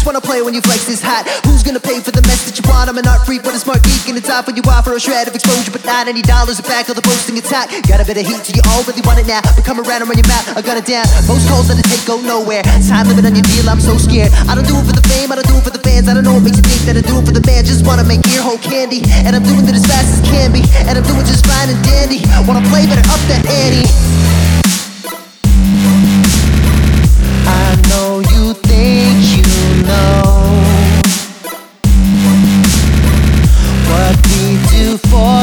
just wanna play when you flex this hot. Who's gonna pay for the mess that you want? I'm an art freak, but a smart geek, and it's off when you offer a shred of exposure, but not any dollars. A back of the posting, it's hot. Got a bit of heat, so you all really want it now. But come around and run your mouth, I gun it down. Most calls that I take go nowhere. Time limit on your deal, I'm so scared. I don't do it for the fame, I don't do it for the fans. I don't know what makes you think that I do it for the man. Just wanna make ear hole candy, and I'm doing it as fast as can be, and I'm doing just fine and dandy. Wanna play, better up that ante. I know you think you know what we do for